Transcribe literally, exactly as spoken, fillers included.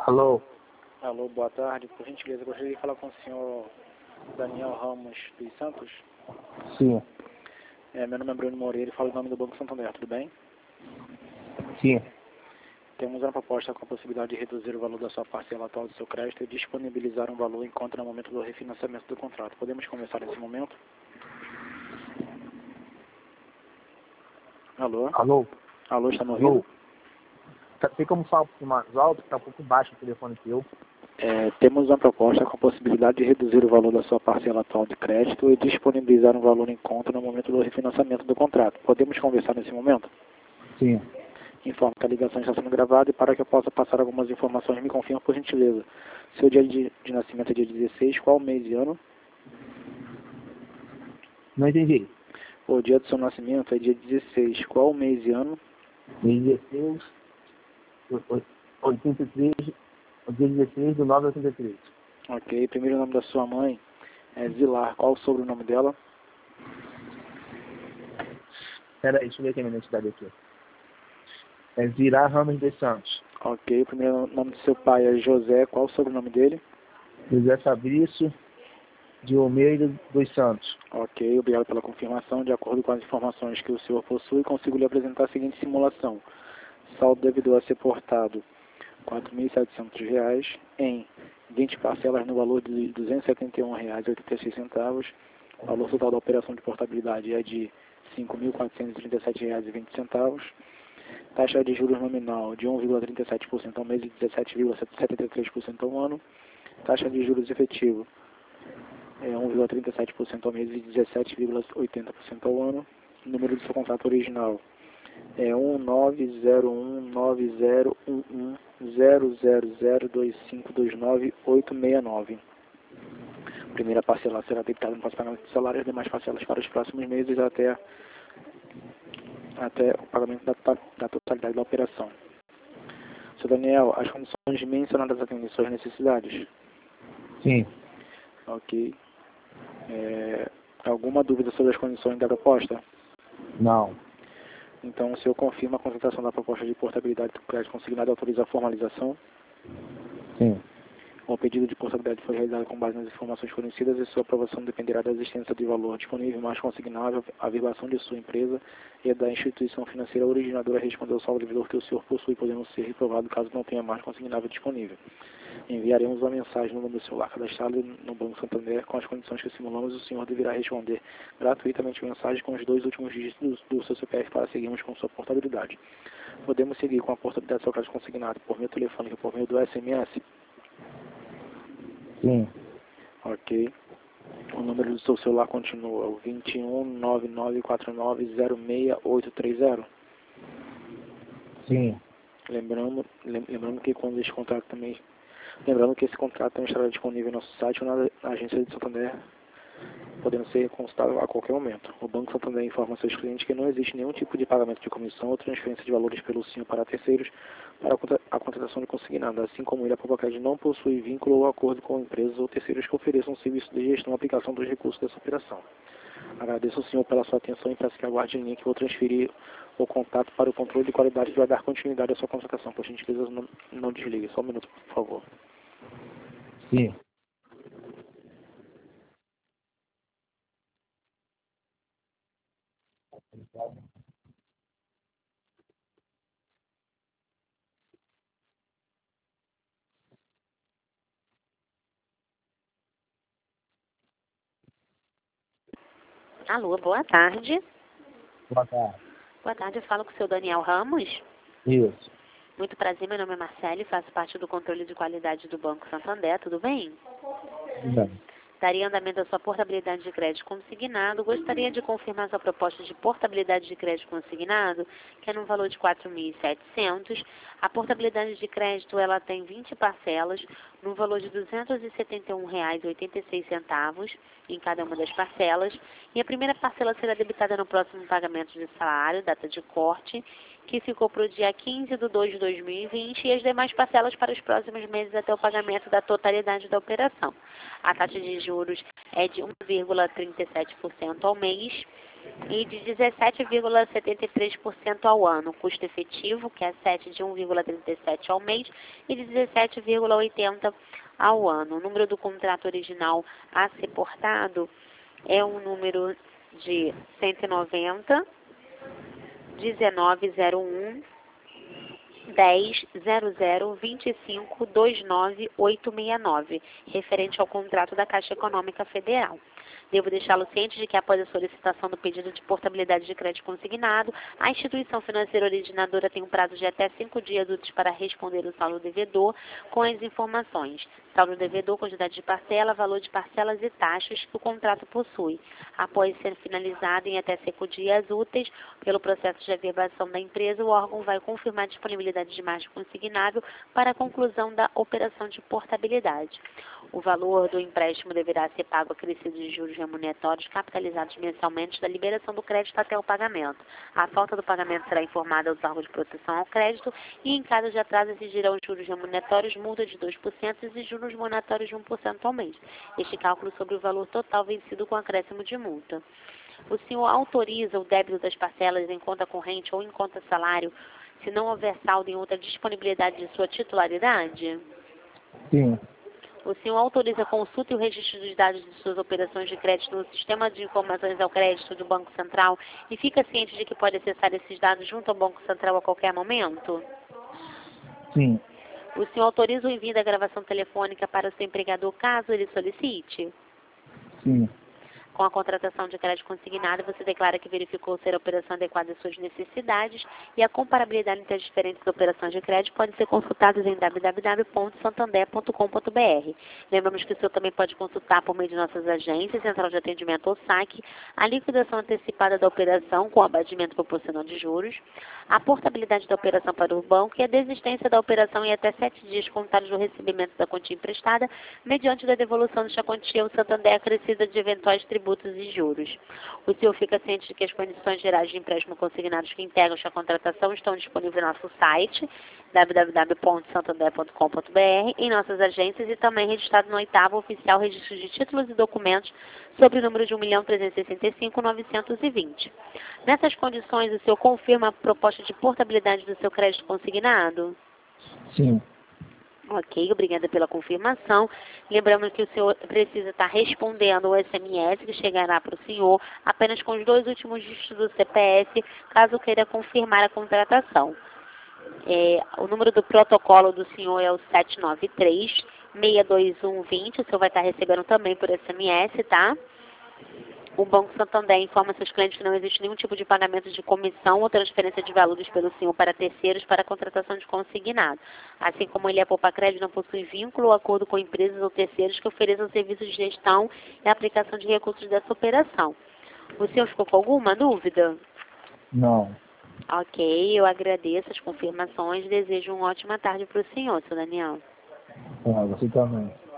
Alô? Alô, boa tarde. Por gentileza, gostaria de falar com o senhor Daniel Ramos dos Santos. Sim. É, meu nome é Bruno Moreira e falo em nome do Banco Santander, tudo bem? Sim. Temos uma proposta com a possibilidade de reduzir o valor da sua parcela atual do seu crédito e disponibilizar um valor em conta no momento do refinanciamento do contrato. Podemos começar nesse momento? Alô? Alô? Alô, está me Alô? ouvindo? Tá- Tem como falar um pouquinho mais alto, que tá um pouco baixo o telefone que eu. É, temos uma proposta com a possibilidade de reduzir o valor da sua parcela atual de crédito e disponibilizar um valor em conta no momento do refinanciamento do contrato. Podemos conversar nesse momento? Sim. Informo que a ligação está sendo gravada e para que eu possa passar algumas informações, me confirma por gentileza. Seu dia de, de nascimento é dia dezesseis, qual mês e ano? Não entendi. O dia do seu nascimento é dia dezesseis, qual mês e ano? dezesseis, oitenta e três, dia dezesseis do nove oitenta e três. Ok, primeiro nome da sua mãe é Zilar, qual o sobrenome dela? Pera aí, deixa eu ver aqui a minha identidade aqui. É Zirá Ramos de Santos. Ok, primeiro nome do seu pai é José, qual o sobrenome dele? José Fabrício de Almeida dos Santos. Ok, obrigado pela confirmação. De acordo com as informações que o senhor possui, consigo lhe apresentar a seguinte simulação. Saldo devedor a ser portado quatro mil e setecentos reais em vinte parcelas no valor de duzentos e setenta e um reais e oitenta e seis centavos. O valor total da operação de portabilidade é de cinco mil quatrocentos e trinta e sete reais e vinte centavos. Taxa de juros nominal de um vírgula trinta e sete por cento ao mês e dezessete vírgula setenta e três por cento ao ano. Taxa de juros efetivo é um vírgula trinta e sete por cento ao mês e dezessete vírgula oitenta por cento ao ano. O número do seu contrato original é um nove zero um nove zero um um zero zero zero dois cinco dois nove oito seis nove. A primeira parcela será debitada no pagamento de salário e as demais parcelas para os próximos meses até, até o pagamento da, da totalidade da operação. Seu Daniel, as condições mencionadas atendem suas necessidades? Sim. Ok. É, alguma dúvida sobre as condições da proposta? Não. Então, o senhor confirma a contratação da proposta de portabilidade do crédito consignado e autoriza a formalização? Sim. O pedido de portabilidade foi realizado com base nas informações fornecidas e sua aprovação dependerá da existência de valor disponível mais consignável, a averbação de sua empresa e da instituição financeira originadora responder ao saldo devedor que o senhor possui, podendo ser reprovado caso não tenha mais consignável disponível. Enviaremos uma mensagem no número do celular cadastrado no Banco Santander com as condições que simulamos e o senhor deverá responder gratuitamente a mensagem com os dois últimos dígitos do, do seu C P F para seguirmos com sua portabilidade. Podemos seguir com a portabilidade do seu crédito consignado por meio telefônico por meio do S M S? Sim. Ok. O número do seu celular continua o vinte e um nove nove quatro nove zero seis oito três zero. Sim. Lembrando, lembrando que quando esse contrato também, lembrando que esse contrato também estará disponível no nosso site ou na agência de Santander, podendo ser consultado a qualquer momento. O Banco Santander informa seus clientes que não existe nenhum tipo de pagamento de comissão ou transferência de valores pelo S I M para terceiros para a contratação de consignado, assim como ele, a Propacred não possui vínculo ou acordo com empresas ou terceiros que ofereçam serviço de gestão e aplicação dos recursos dessa operação. Agradeço ao senhor pela sua atenção e peço que aguarde em linha que vou transferir o contato para o controle de qualidade que vai dar continuidade à sua contratação. Por gentileza, não, não desligue. Só um minuto, por favor. Sim. Alô, boa tarde. Boa tarde. Boa tarde, eu falo com o seu Daniel Ramos. Isso. Muito prazer, meu nome é Marcele, faço parte do controle de qualidade do Banco Santander, tudo bem? Tudo bem. Daria andamento à sua portabilidade de crédito consignado. Gostaria de confirmar sua proposta de portabilidade de crédito consignado, que é no valor de quatro mil e setecentos. A portabilidade de crédito ela tem vinte parcelas, no valor de duzentos e setenta e um reais e oitenta e seis centavos em cada uma das parcelas. E a primeira parcela será debitada no próximo pagamento de salário, data de corte, que ficou para o dia quinze de dois de dois mil e vinte, e as demais parcelas para os próximos meses até o pagamento da totalidade da operação. A taxa de juros é de um vírgula trinta e sete por cento ao mês e de dezessete vírgula setenta e três por cento ao ano. Custo efetivo, que é sete de um vírgula trinta e sete ao mês e de dezessete vírgula oitenta ao ano. O número do contrato original a ser portado é um número de cento e noventa, dezenove zero um, dez zero zero vinte e cinco vinte e nove oito seis nove, referente ao contrato da Caixa Econômica Federal. Devo deixá-lo ciente de que após a solicitação do pedido de portabilidade de crédito consignado, a instituição financeira originadora tem um prazo de até cinco dias úteis para responder o saldo devedor com as informações: saldo devedor, quantidade de parcela, valor de parcelas e taxas que o contrato possui. Após ser finalizado em até cinco dias úteis pelo processo de averbação da empresa, o órgão vai confirmar a disponibilidade de margem consignável para a conclusão da operação de portabilidade. O valor do empréstimo deverá ser pago acrescido de juros remuneratórios capitalizados mensalmente da liberação do crédito até o pagamento. A falta do pagamento será informada aos órgãos de proteção ao crédito e, em caso de atraso, exigirão juros remuneratórios, multa de dois por cento e juros monetários de um por cento ao mês. Este cálculo sobre o valor total vencido com acréscimo de multa. O senhor autoriza o débito das parcelas em conta corrente ou em conta salário se não houver saldo em outra disponibilidade de sua titularidade? Sim. O senhor autoriza a consulta e o registro dos dados de suas operações de crédito no Sistema de Informações ao Crédito do Banco Central e fica ciente de que pode acessar esses dados junto ao Banco Central a qualquer momento? Sim. O senhor autoriza o envio da gravação telefônica para o seu empregador caso ele solicite? Sim. Com a contratação de crédito consignado, você declara que verificou ser a operação adequada às suas necessidades e a comparabilidade entre as diferentes operações de crédito pode ser consultada em w w w ponto santander ponto com ponto b r. Lembramos que o senhor também pode consultar por meio de nossas agências, Central de Atendimento ou S A C, a liquidação antecipada da operação com abatimento proporcional de juros, a portabilidade da operação para o banco e a desistência da operação em até sete dias contados do recebimento da quantia emprestada, mediante da devolução desta quantia ao Santander acrescida de eventuais tributos e juros. O senhor fica ciente de que as condições gerais de empréstimo consignados que integram esta contratação estão disponíveis no nosso site, w w w ponto santander ponto com ponto b r, em nossas agências e também registrado no oitavo Oficial Registro de Títulos e Documentos sobre o número de um milhão trezentos e sessenta e cinco mil novecentos e vinte. Nessas condições, o senhor confirma a proposta de portabilidade do seu crédito consignado? Sim. Ok, obrigada pela confirmação. Lembrando que o senhor precisa estar respondendo o S M S que chegará para o senhor apenas com os dois últimos dígitos do C P F, caso queira confirmar a contratação. É, o número do protocolo do senhor é o sete nove três, seis dois um, dois zero. O senhor vai estar recebendo também por S M S, tá? O Banco Santander informa seus clientes que não existe nenhum tipo de pagamento de comissão ou transferência de valores pelo senhor para terceiros para a contratação de consignado. Assim como ele é poupa crédito, não possui vínculo ou acordo com empresas ou terceiros que ofereçam serviços de gestão e aplicação de recursos dessa operação. O senhor ficou com alguma dúvida? Não. Ok, eu agradeço as confirmações e desejo uma ótima tarde para o senhor, seu Daniel. Ah, você também.